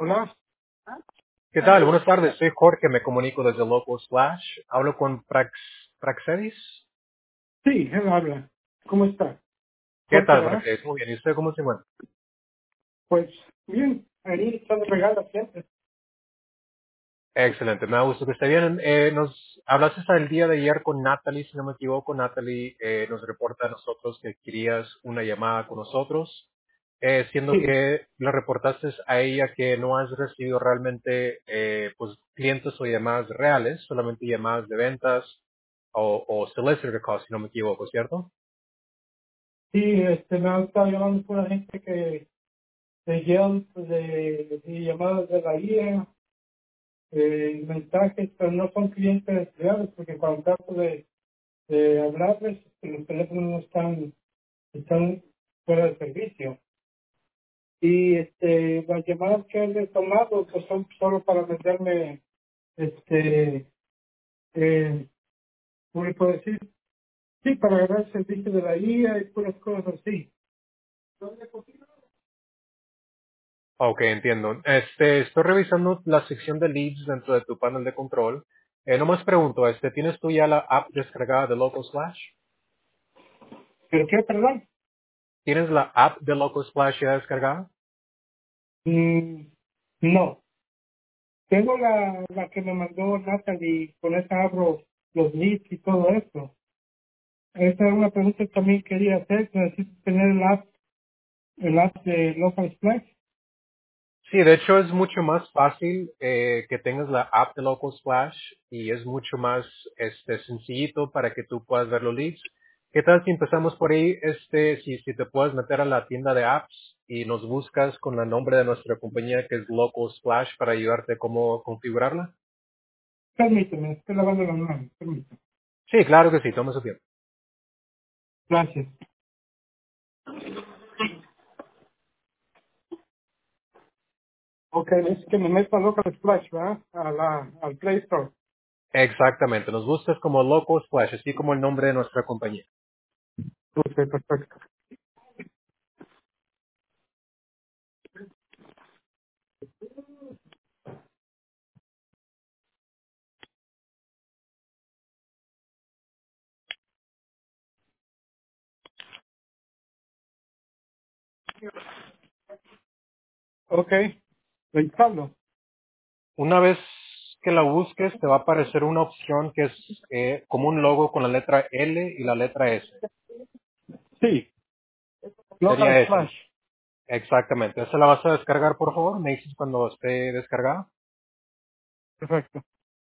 Hola, ¿Qué tal? Buenas tardes. Soy Jorge, me comunico desde Local Slash. Hablo con Praxedis. sí, él habla. ¿Cómo está? ¿Qué Jorge, tal, ¿verdad? Praxedis? Muy bien. ¿Y usted cómo se encuentra? Pues bien, ahí están regalas siempre. Excelente, me da gusto que esté bien. Nos hablaste hasta el día de ayer con Natalie, si no me equivoco. Natalie nos reporta a nosotros que querías una llamada con nosotros, siendo Sí, que le reportaste a ella que no has recibido realmente pues clientes o llamadas reales, solamente llamadas de ventas o solicitor calls, si no me equivoco, ¿cierto? sí, me han estado llamando por la gente que de Yelp, de llamadas de la guía, mensajes, pero no son clientes reales porque cuando trato de hablarles, los teléfonos no están fuera de servicio. Y las llamadas que han tomado pues son solo para venderme, eh, ¿cómo le puedo decir? Sí, para agarrar el servicio de la IA y puras cosas así. Ok, entiendo. Estoy revisando la sección de leads dentro de tu panel de control. Nomás pregunto, ¿tienes tú ya la app descargada de Local Splash? ¿Pero qué, perdón? ¿Tienes la app de Local Splash ya descargada? Mm, no. Tengo la que me mandó Natalie, con esa abro los leads y todo eso. Esa es una pregunta que también quería hacer. Necesito tener el app de Local Splash. Sí, de hecho es mucho más fácil que tengas la app de Local Splash y es mucho más sencillito para que tú puedas ver los leads. ¿Qué tal si empezamos por ahí? Si te puedes meter a la tienda de apps y nos buscas con el nombre de nuestra compañía que es Local Splash para ayudarte cómo configurarla. Permíteme, estoy lavando las manos. Permíteme. Sí, claro que sí, toma su tiempo. Gracias. Ok, es que me meto a Local Splash, ¿verdad? Al Play Store. Exactamente, nos buscas como Local Splash, así como el nombre de nuestra compañía. Ok, perfecto. Ok, lo instalo. Una vez que la busques, te va a aparecer una opción que es como un logo con la letra L y la letra S. Sí, Local Sería ese. Splash. Exactamente. ¿Esa la vas a descargar, por favor? Me dices cuando esté descargada. Perfecto.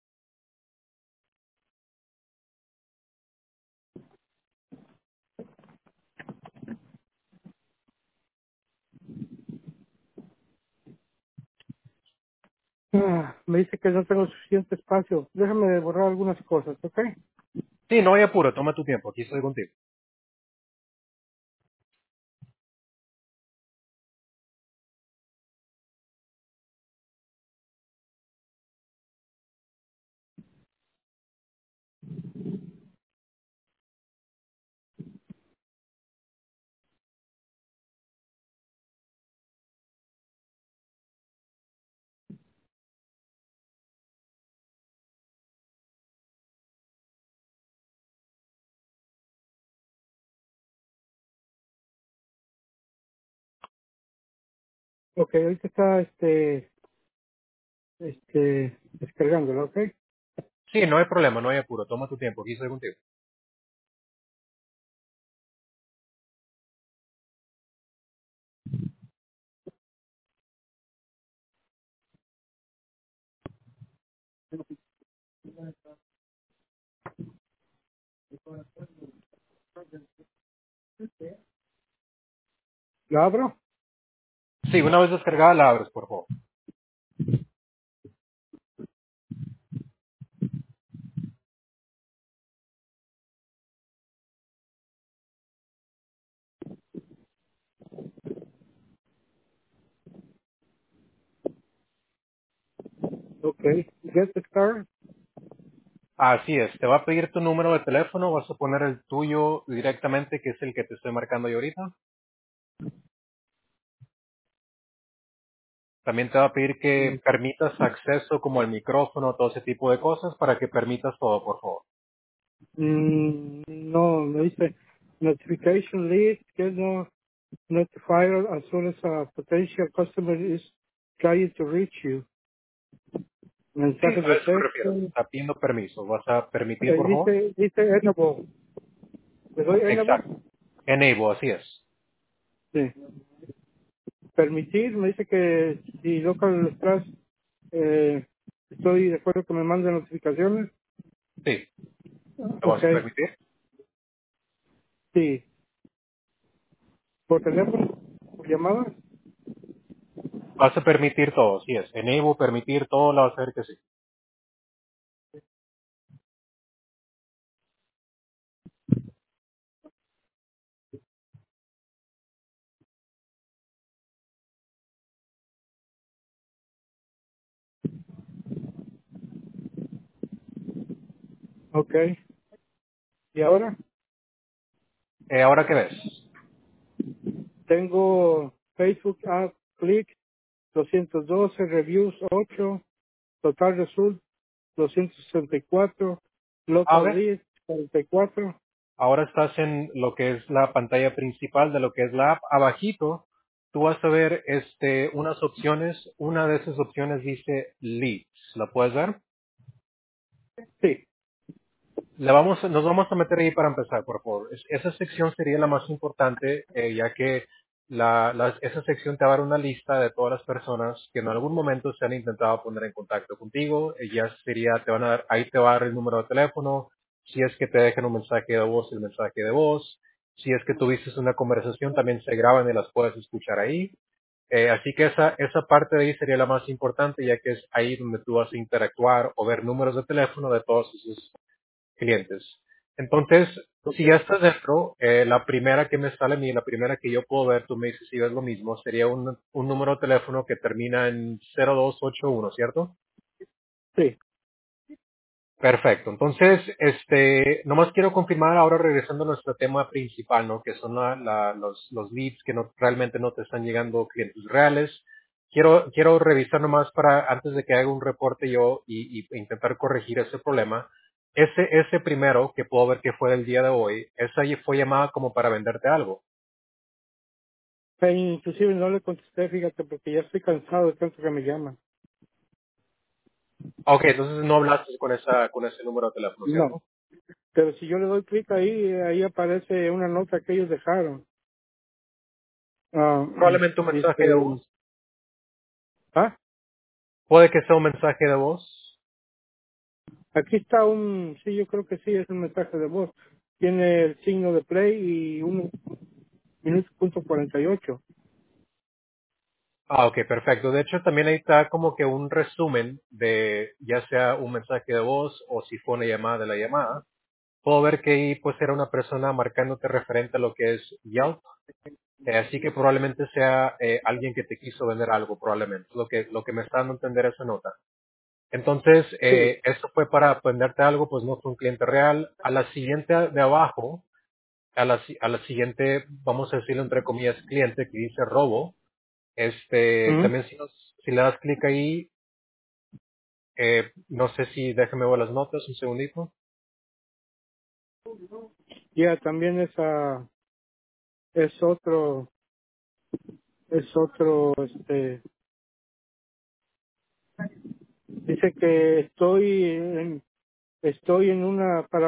Me dice que no tengo suficiente espacio. Déjame borrar algunas cosas, ¿ok? Sí, no hay apuro, toma tu tiempo, aquí estoy contigo. Ok, ahorita está descargándolo, ¿ok? Sí, no hay problema, no hay apuro, toma tu tiempo, aquí estoy contigo. ¿Lo abro? Sí, una vez descargada la abres, por favor. Ok. Get the star. Así es, te va a pedir tu número de teléfono, vas a poner el tuyo directamente, que es el que te estoy marcando yo ahorita. También te va a pedir que permitas acceso como el micrófono, todo ese tipo de cosas para que permitas todo, por favor. No, me dice notification list, get no notified as soon as a potential customer is trying to reach you. Sí, Mensajes a de eso me refiero. texto. Está pidiendo permiso. ¿Vas a permitir, por favor? Dice enable. ¿Le doy enable? Exacto. Enable, así es. Sí. Permitir, me dice que si local estás, estoy de acuerdo que me manden notificaciones. Sí. ¿Lo Ok, vas a permitir? sí. Por teléfono, por llamada. Vas a permitir todo, sí es. Enable, permitir todo, lo vas a ver que sí. Ok. Y ahora ¿Ahora qué ves? tengo Facebook App, Click, 212, Reviews 8, Total Result 264, A Local ver. List 44. Ahora estás en lo que es la pantalla principal de lo que es la app. Abajito, tú vas a ver unas opciones. Una de esas opciones dice Leads. ¿La puedes ver? Sí. Nos vamos a meter ahí para empezar, por favor. Esa sección sería la más importante, ya que esa sección te va a dar una lista de todas las personas que en algún momento se han intentado poner en contacto contigo. Ya sería, te van a dar, ahí te va a dar el número de teléfono. Si es que te dejan un mensaje de voz, el mensaje de voz. Si es que tuviste una conversación, también se graban y las puedes escuchar ahí. Así que esa parte de ahí sería la más importante, ya que es ahí donde tú vas a interactuar o ver números de teléfono de todos esos clientes. Entonces, Ok. si ya estás dentro, la primera que me sale a mí, la primera que yo puedo ver, tú me dices si ves lo mismo, sería un número de teléfono que termina en 0281, ¿cierto? Sí. Perfecto. Entonces, nomás quiero confirmar ahora regresando a nuestro tema principal, ¿no? Que son los leads que realmente no te están llegando clientes reales. Quiero revisar nomás antes de que haga un reporte yo y intentar corregir ese problema. Ese primero que puedo ver que fue el día de hoy, esa fue llamada como para venderte algo. Inclusive no le contesté, fíjate, porque ya estoy cansado de tanto que me llaman. Ok, entonces no hablaste con ese número de teléfono, No. ¿cierto? Pero si yo le doy clic ahí, ahí aparece una nota que ellos dejaron. Ah, Probablemente un mensaje de dice, voz. ah, Puede que sea un mensaje de voz. aquí está sí, yo creo que sí, es un mensaje de voz. Tiene el signo de play y 1 minuto .48. Ah, ok, perfecto. De hecho, también ahí está como que un resumen de ya sea un mensaje de voz o si fue una llamada de la llamada. Puedo ver que ahí pues era una persona marcándote referente a lo que es Yelp. Así que probablemente sea alguien que te quiso vender algo, probablemente. Lo que me está dando a entender esa nota. Entonces, Sí. eso fue para venderte algo, pues no fue un cliente real. A la siguiente de abajo, a la siguiente, vamos a decirlo entre comillas, cliente que dice robo. Ujú. También si le das clic ahí, no sé si déjame ver las notas un segundito. Ya, también es otro, dice que estoy en para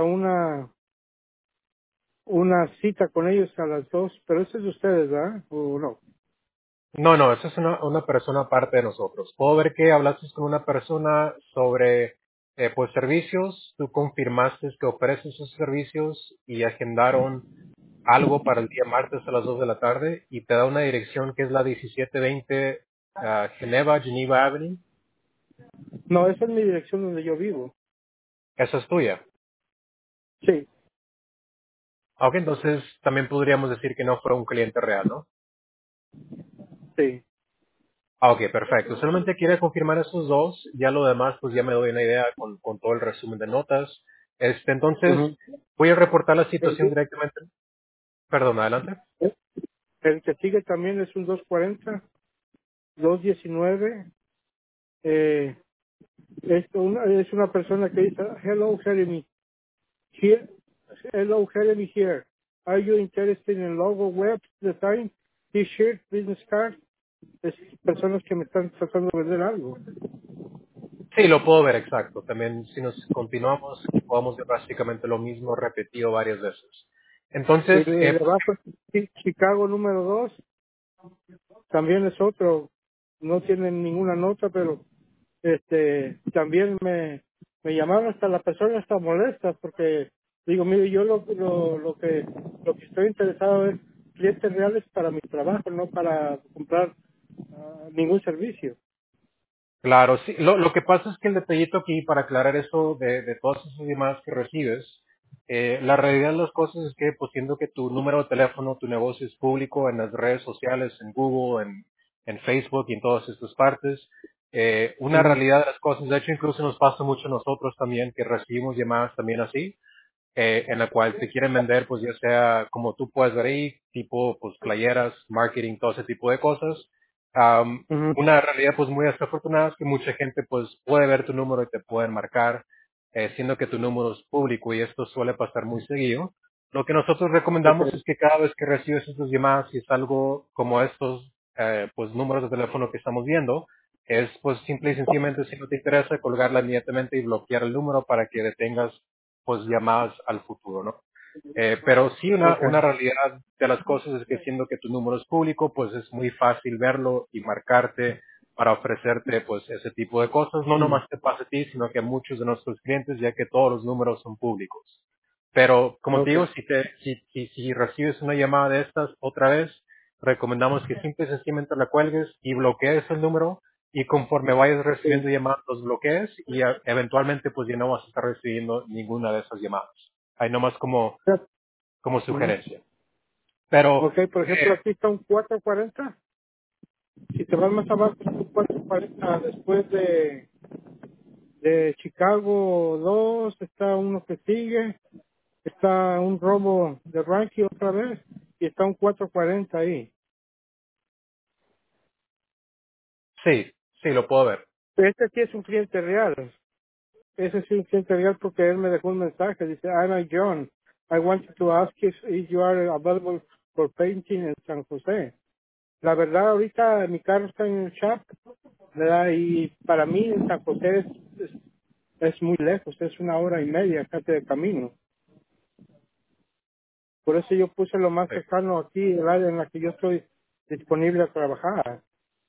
una cita con ellos a las 2, pero eso es de ustedes, ¿verdad? ¿O no? No, no, esa es una persona aparte de nosotros. Puedo ver que hablaste con una persona sobre pues servicios, tú confirmaste que ofreces esos servicios y agendaron algo para el día martes a las 2 de la tarde y te da una dirección que es la 1720 Geneva Avenue. No, esa es mi dirección donde yo vivo. Esa es tuya. Sí, Ok, entonces también podríamos decir que no fue un cliente real, ¿no? sí. Ah, ok, perfecto. Solamente quiero confirmar esos dos. Ya lo demás, pues ya me doy una idea con todo el resumen de notas. Entonces, Ujú. voy a reportar la el, situación directamente. Perdón, adelante. el que sigue también es un 240. 219. Eh, es una persona que dice, hello Jeremy, here, hello Jeremy here. Are you interested in logo, web design, t-shirt, business card? Es personas que me están tratando de vender algo. Sí, lo puedo ver exacto. También si nos continuamos, podemos ver básicamente lo mismo repetido varias veces. Y Entonces, de abajo, Chicago número 2 también es otro, no tienen ninguna nota, pero también me llamaron, hasta la persona está molesta porque digo, mire, yo lo que estoy interesado es clientes reales para mi trabajo, no para comprar ningún servicio. claro, sí. Lo que pasa es que el detallito aquí, para aclarar eso de todas esas llamadas que recibes, la realidad de las cosas es que, pues siendo que tu número de teléfono, tu negocio es público en las redes sociales, en Google, en Facebook y en todas estas partes, una Ujú, realidad de las cosas, de hecho incluso nos pasa mucho a nosotros también, que recibimos llamadas también así, en la cual te quieren vender, pues ya sea como tú puedes ver ahí, tipo pues playeras, marketing, todo ese tipo de cosas. ujú, Una realidad pues muy desafortunada es que mucha gente pues puede ver tu número y te pueden marcar, siendo que tu número es público y esto suele pasar muy seguido. Lo que nosotros recomendamos okay, es que cada vez que recibes estas llamadas, si es algo como estos pues números de teléfono que estamos viendo, es pues simple y sencillamente si no te interesa colgarla inmediatamente y bloquear el número para que detengas pues llamadas al futuro, ¿no? Pero sí okay, una realidad de las cosas es que siendo que tu número es público, pues es muy fácil verlo y marcarte para ofrecerte pues ese tipo de cosas. No ujú, nomás te pasa a ti, sino que a muchos de nuestros clientes, ya que todos los números son públicos. Pero como te okay, digo, si recibes una llamada de estas otra vez, recomendamos que simple y sencillamente la cuelgues y bloquees el número y conforme vayas sí. recibiendo llamadas los bloquees y eventualmente pues ya no vas a estar recibiendo ninguna de esas llamadas. Ahí nomás como Ujú. sugerencia. Pero, Ok, por ejemplo, aquí está un 440. Si te vas más abajo, está un 440 después de Chicago 2 está uno que sigue, está un robo de ranking otra vez y está un 440 ahí. sí, sí, lo puedo ver. Este sí es un cliente real. Ese sí es un cliente real porque él me dejó un mensaje. Dice, I'm John. I wanted to ask if you are available for painting en San José. La verdad, ahorita mi carro está en el shop, ¿verdad? Y para mí en San José es muy lejos, es 1 hora y media casi de camino. Por eso yo puse lo más Sí. cercano aquí, el área en la que yo estoy disponible a trabajar.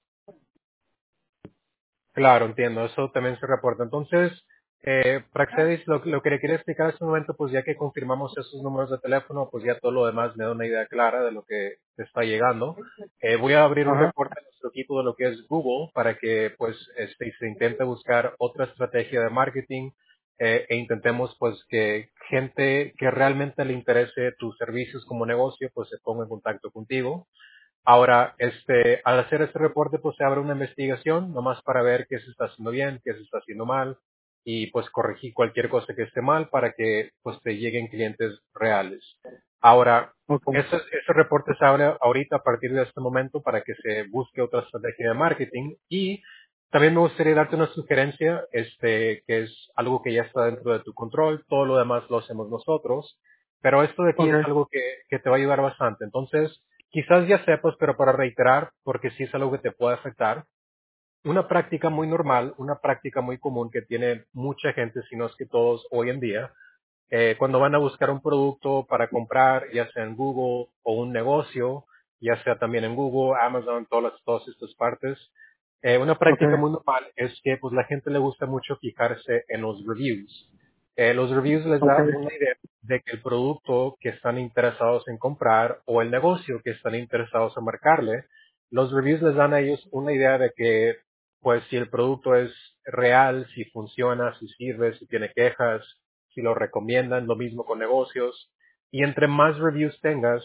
Claro, entiendo, eso también se reporta. Entonces, Praxedis, lo que le quería explicar en este momento, pues ya que confirmamos esos números de teléfono, pues ya todo lo demás me da una idea clara de lo que te está llegando. Voy a abrir un Ajá, reporte en nuestro equipo de lo que es Google para que pues se intente buscar otra estrategia de marketing e intentemos pues que gente que realmente le interese tus servicios como negocio pues se ponga en contacto contigo. Ahora, al hacer este reporte, pues se abre una investigación, nomás para ver qué se está haciendo bien, qué se está haciendo mal, y pues corregir cualquier cosa que esté mal para que pues te lleguen clientes reales. Ahora, ok, ese reporte se abre ahorita a partir de este momento para que se busque otra estrategia de marketing y también me gustaría darte una sugerencia, que es algo que ya está dentro de tu control, todo lo demás lo hacemos nosotros, pero esto de aquí ok, es algo que te va a ayudar bastante. Entonces, quizás ya sepas, pero para reiterar, porque sí es algo que te puede afectar, una práctica muy normal, una práctica muy común que tiene mucha gente, si no es que todos hoy en día, cuando van a buscar un producto para comprar, ya sea en Google o un negocio, ya sea también en Google, Amazon, todas estas partes, una ok, práctica muy normal es que pues la gente le gusta mucho fijarse en los reviews. Los reviews les ok, da una idea de que el producto que están interesados en comprar o el negocio que están interesados en marcarle, los reviews les dan a ellos una idea de que pues si el producto es real, si funciona, si sirve, si tiene quejas, si lo recomiendan, lo mismo con negocios. Y entre más reviews tengas,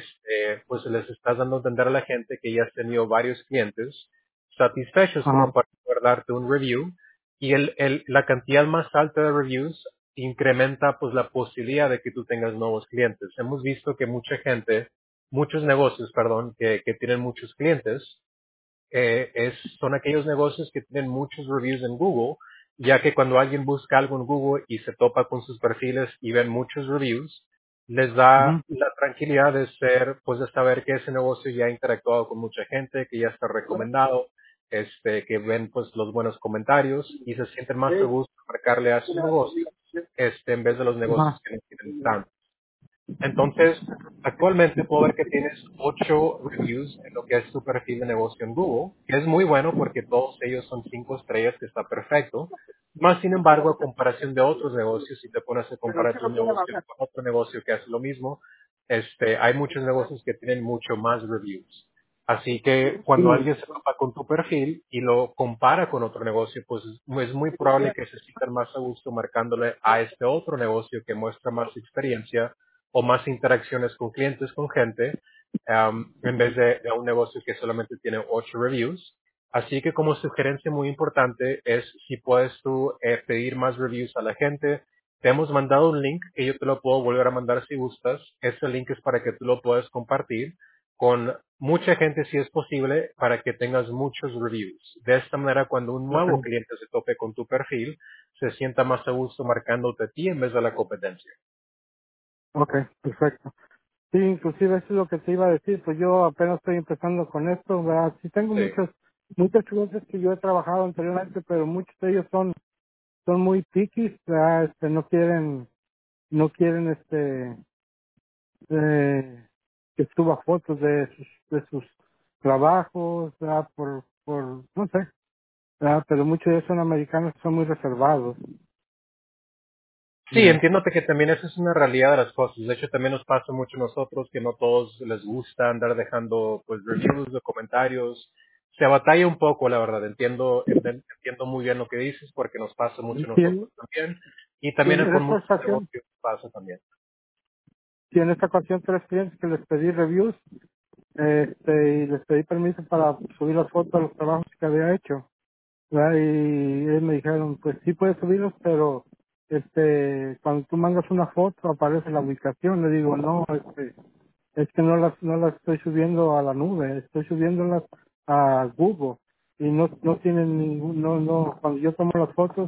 pues les estás dando a entender a la gente que ya has tenido varios clientes satisfechos como ajá, para poder darte un review. Y la cantidad más alta de reviews incrementa pues la posibilidad de que tú tengas nuevos clientes. Hemos visto que mucha gente, muchos negocios, perdón, que tienen muchos clientes, son aquellos negocios que tienen muchos reviews en Google, ya que cuando alguien busca algo en Google y se topa con sus perfiles y ven muchos reviews, les da Ujú. la tranquilidad de ser, pues de saber que ese negocio ya ha interactuado con mucha gente, que ya está recomendado, que ven pues los buenos comentarios y se sienten más seguros de marcarle a sus negocios, en vez de los negocios Ajá. que no tienen tanto. Entonces, actualmente puedo ver que tienes 8 reviews en lo que es tu perfil de negocio en Google, que es muy bueno porque todos ellos son 5 estrellas, que está perfecto. Más sin embargo, a comparación de otros negocios, si te pones a comparar tu negocio con otro negocio que hace lo mismo, hay muchos negocios que tienen mucho más reviews. Así que cuando Sí, alguien se topa con tu perfil y lo compara con otro negocio, pues es muy probable que se sientan más a gusto marcándole a este otro negocio que muestra más experiencia o más interacciones con clientes, con gente, en vez de un negocio que solamente tiene 8 reviews. Así que como sugerencia muy importante es si puedes tú pedir más reviews a la gente. Te hemos mandado un link que yo te lo puedo volver a mandar si gustas. Ese link es para que tú lo puedas compartir con mucha gente si es posible para que tengas muchos reviews. De esta manera, cuando un ok, nuevo cliente se tope con tu perfil, se sienta más a gusto marcándote a ti en vez de la competencia. ok, perfecto. Sí, inclusive eso es lo que te iba a decir, pues yo apenas estoy empezando con esto, ¿verdad? Sí tengo Sí. muchos clientes que yo he trabajado anteriormente, pero muchos de ellos son muy piquis, ¿verdad? No quieren que suba fotos de sus trabajos, ¿verdad? No sé, ¿verdad? Pero muchos de ellos son americanos, son muy reservados, Sí, ¿verdad? entiendo que también esa es una realidad de las cosas. De hecho, también nos pasa mucho a nosotros que no todos les gusta andar dejando pues reviews de comentarios. Se batalla un poco, la verdad. Entiendo muy bien lo que dices porque nos pasa mucho a Y nosotros también. Y y también en con esta muchos ocasión, negocios pasa también. y en esta ocasión tres clientes que les pedí reviews, y les pedí permiso para subir las fotos de los trabajos que había hecho, ¿verdad? Y ellos me dijeron, pues sí puedes subirlos, pero cuando tú mandas una foto aparece la ubicación. Le digo, no, es que no las estoy subiendo a la nube, estoy subiéndolas a Google y no tienen cuando yo tomo las fotos,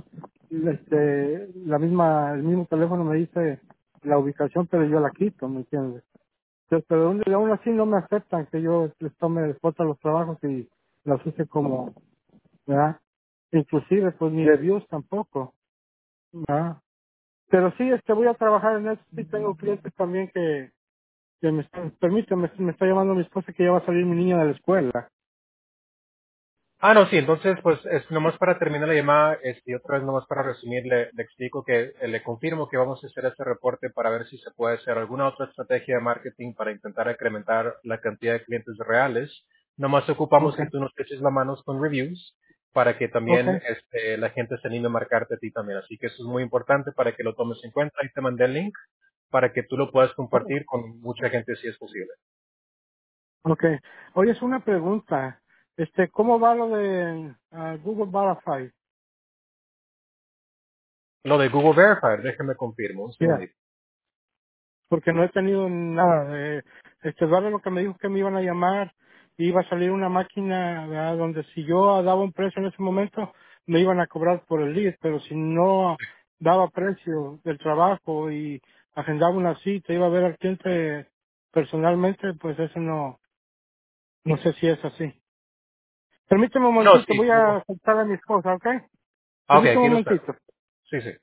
el mismo teléfono me dice la ubicación, pero yo la quito, ¿me entiendes? Entonces, pero aún así no me aceptan que yo les tome fotos a los trabajos y las use como, ¿verdad? Inclusive, pues ni reviews tampoco, ¿verdad? Pero sí, voy a trabajar en eso. Sí, tengo clientes también que permíteme, me está llamando mi esposa que ya va a salir mi niña de la escuela. Ah, no, sí, entonces, pues, es nomás para terminar la llamada, y otra vez nomás para resumir, le explico que le confirmo que vamos a hacer este reporte para ver si se puede hacer alguna otra estrategia de marketing para intentar incrementar la cantidad de clientes reales. Nomás ocupamos Ok, que tú nos eches la manos con reviews para que ok, también la gente se anime a marcarte a ti también. Así que eso es muy importante para que lo tomes en cuenta. Ahí te mandé el link para que tú lo puedas compartir con mucha gente si es posible. ok. Oye, es una pregunta. ¿Cómo va lo de Google Verify? Lo de Google Verified, déjame confirmo un Ya, segundito. porque no he tenido nada. Eduardo lo que me dijo que me iban a llamar, iba a salir una máquina, ¿verdad? Donde si yo daba un precio en ese momento, me iban a cobrar por el lead, pero si no daba precio del trabajo y agendaba una cita, iba a ver al cliente personalmente, pues eso no sé si es así. Permíteme un No, momentito, sí. voy a aceptar a mi esposa, ¿ok? Ah, ok, Permíteme aquí un lo espero. momentito. Sí, sí.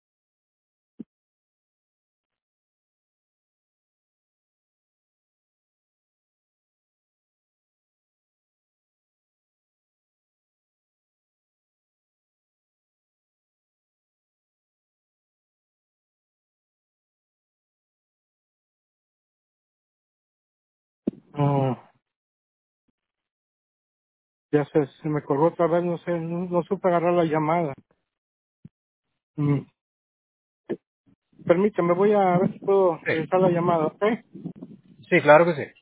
Ah, ya se me colgó otra vez, no sé, no supe agarrar la llamada. Mm. Permíteme, voy a ver si puedo Sí, regresar la llamada, ¿ok? sí, claro que sí.